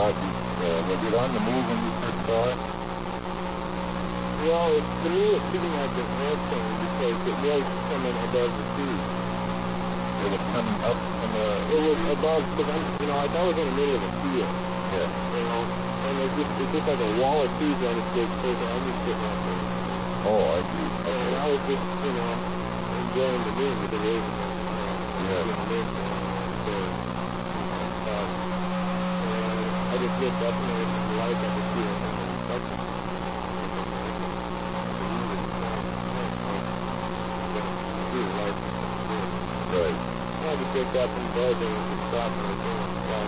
object, was it on the move when you first saw it? Well, to me it seemed like an airplane because it was coming above the sea. It was coming up from the... It was above, because I thought it was in the middle of a field. Yeah. And it's just like a wall of trees on the big place, and I'm just sitting out there. Oh, I see. And I was just, enjoying the moon with the waves. I just looked up and there was some light I could see and reflection. Right. I just looked up and buzzed and just stopped and was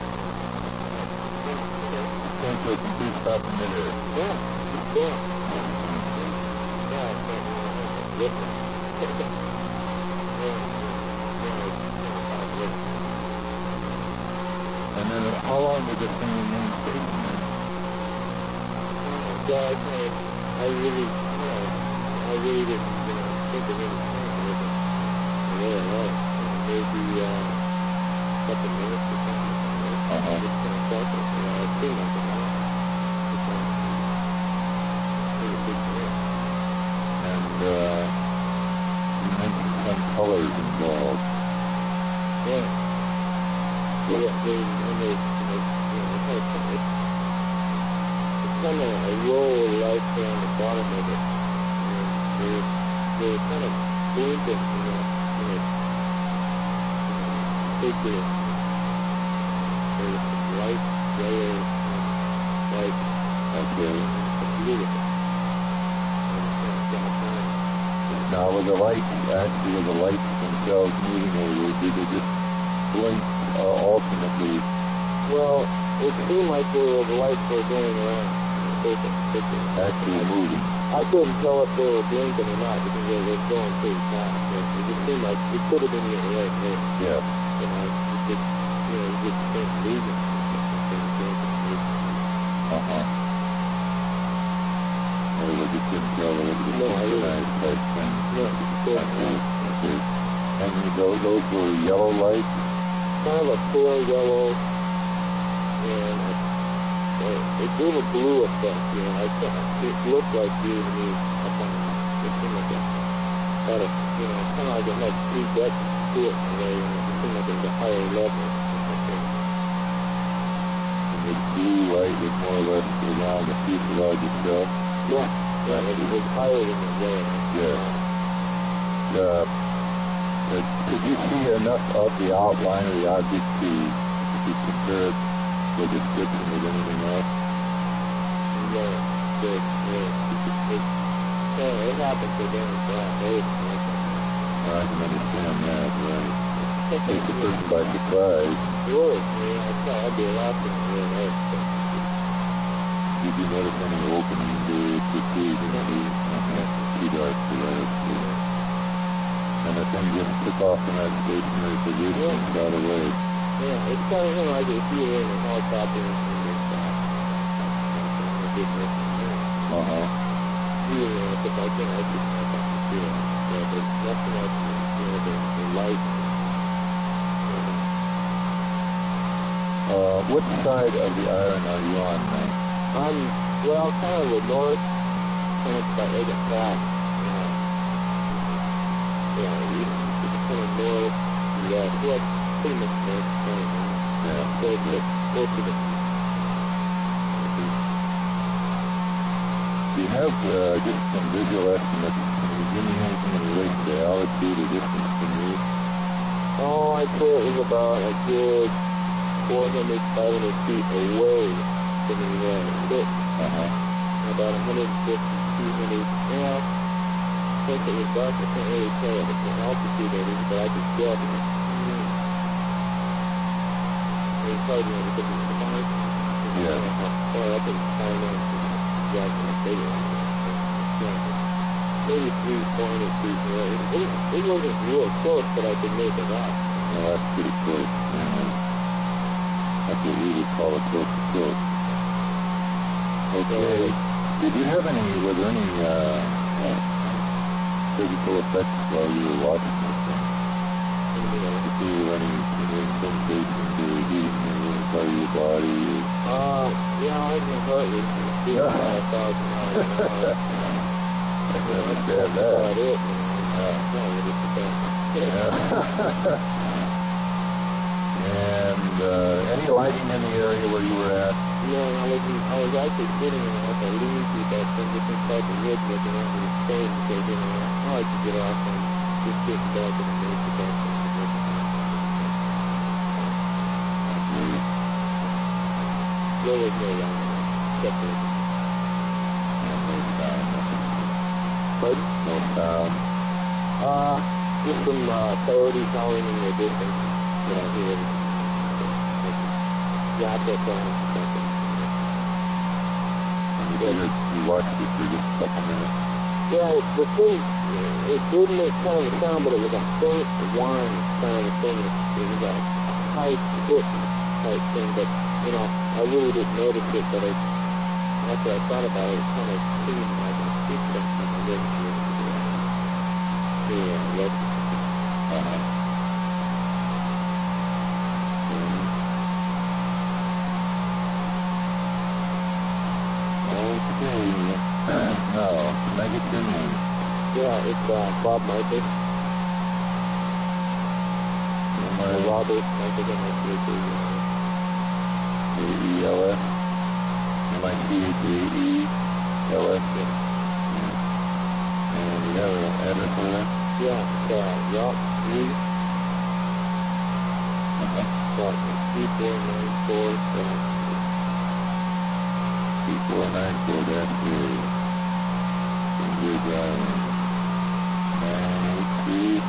Came to a complete stop in midair. Yeah, cool. Yeah, I think it's different. And then how long did this thing remain stationary? God, I really didn't, think of any time with it. Really, no. Maybe, a couple minutes or something. Just kind of felt it, it seemed like a lot. It's pretty big deal. And, you mentioned some colors involved. Yeah. It's kind of a roll of light on the bottom of it. They're kind of blinking, big, there's light, yellow, light. Okay. It's beautiful. Now, were the lights themselves moving, or did they just blink alternately? Well, it seemed like the lights were going around. Actually moving. I couldn't tell if they were blinking or not because they were going pretty fast. It just seemed like it could have been the right way. Yeah. It just kept moving. Or was it just tell it was synchronized type thing? Okay. And those were yellow lights? Kind of a pale yellow, and it gave a blue effect, it looked like blue to me. It seemed like kind of like it had three depths to it in a way, and it seemed like it was a higher level. And the blue light was more or less around the fuselage itself? Yeah, it was higher than the yellow. Yeah. Could you see enough of the outline of the object to compare it the description with anything else? No, it happened to them I can understand that, right. Takes a person by surprise. It would, I'd be laughing real nice. Did you notice any opening to see too dark for that? And the thing just took off from that stationary position and got away. Yeah, it's kind of like if you were in a helicopter and you're fast. If I can, I can feel it. Yeah, but nothing else, the light. What side of the iron are you on now? I'm, kind of the north, kind of by Agate Pass. It's kind of north, pretty much north. Close to the... Do you have just some visual estimates? Can you give me anything in relation to altitude or distance from you? Oh, I'd say it was about a good 400, 500 feet away from the pit. About 150, 200. Yeah, I think it was dark. I can't really tell what the altitude it is, but I could guess. It's hard to know because it's the fire. Or I can find out exactly what they were. Maybe 300 feet away. It wasn't real close, but I could make it out. Well, that's pretty close. That's what we would call a close to close. Okay. Were there any physical effects while you were watching this thing? Did you have any sensation to heating part of your body? Yeah, I can hardly see Yeah. about 1,000 miles an hour. Understand that. About it, no, it's about. Yeah. And any lighting in the area where you were at? No, I was actually sitting in like a lean-to back from different type of wood looking at the stage because, I like to get off and just sitting back in the nature back from the wood. There was no light except for Pardon? No sound. just some coyotes howling in the distance. Here. Rapid sounds. You watched it for just a couple minutes. Yeah, the thing, it did make kind of a sound, but it was a faint whine kind of thing. It was a high pitch type thing, but, I really didn't notice it, but after I thought about it, it kind of seemed like a speak something. I didn't really, No, can I get your name? Yeah, it's Bob Marcus. Robert Marcus, A-E-L-S? M-I-C-H-A-E-L-S? And you have an address for that? Yeah, it's Rock Street. 2494. 2494-3. Bridge Island. 983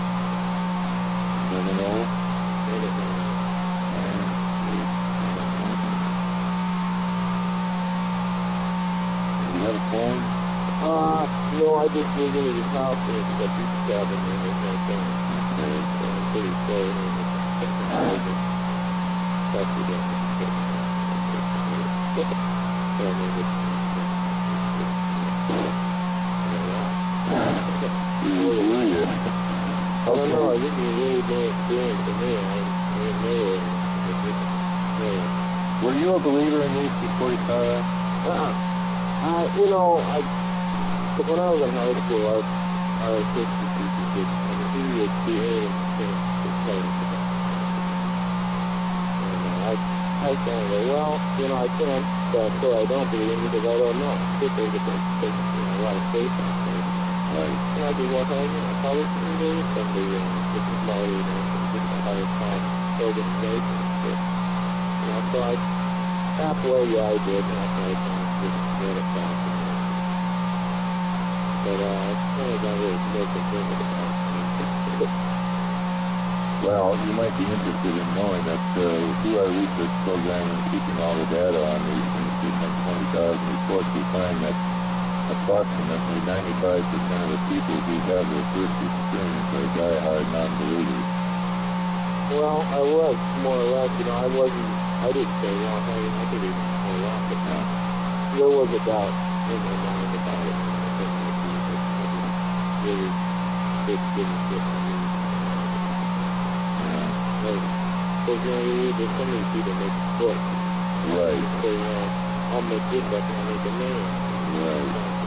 70. You have a phone? No, I just moved into this house and it's got beach cabin and there's no phone. Okay. So I'm pretty slow and it's talk to them. I don't know, I think it's really been an experience for me. I didn't know it. Were you a believer in these before you saw that? Because when I was in high school, our history teacher did, he would be able to tell us about it. And I kind of go, well, I can't say I don't believe him because I don't know. There's a lot of faith out there. Right. And I'd be walking, probably some of the different quality, some different higher class organizations. But, so halfway, I did, halfway, just read it back. But I kind of got really more concerned about it. Well, you might be interested in knowing that through our research program and keeping all the data on these things, we've done 20,000 reports, we find that approximately 95% of the people who have their first experience are die-hard non-believers. Well, I was, more or less, I didn't say, I believe it more or less, but there was a doubt in my mind about it. Really didn't get me. Because there's so many people make books. Right. So, I'll make this book and I'll make a name. Right.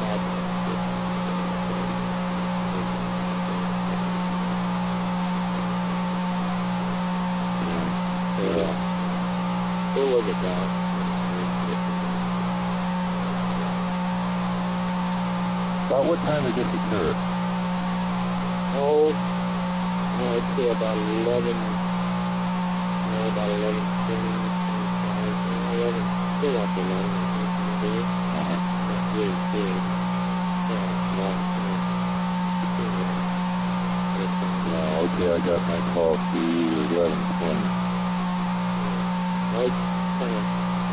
There was a doubt. About what time did this occur? I'd say about 11, about 11, 11, still after 11, not really good. Okay, I got my call to 11:20. I kind of,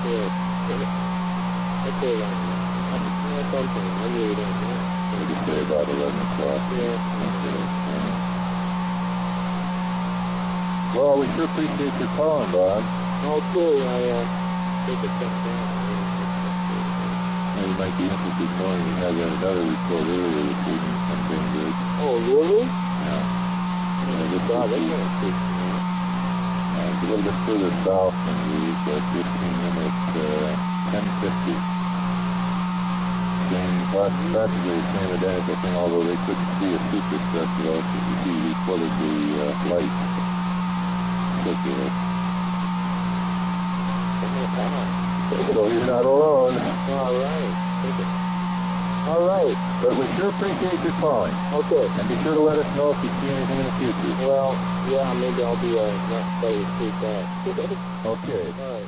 I'd say around something, I really don't know. I could say about 11 o'clock. Yeah. Okay. Well, we sure appreciate your calling, Bob. Okay, I think it's something. Now, you might be interested in knowing we had another report earlier this evening from Bainbridge. Oh, really? Yeah. God, that's not good. The little bit further south than you, but just came in at 1050. Practically the same identical thing, although they couldn't see a superstructure. You see, we flooded the light circular. So you're not alone. All right. All right. But we sure appreciate your calling. Okay. And be sure to let us know if you see anything in the future. Well, yeah, maybe I'll be a not play to see that. Okay. All right.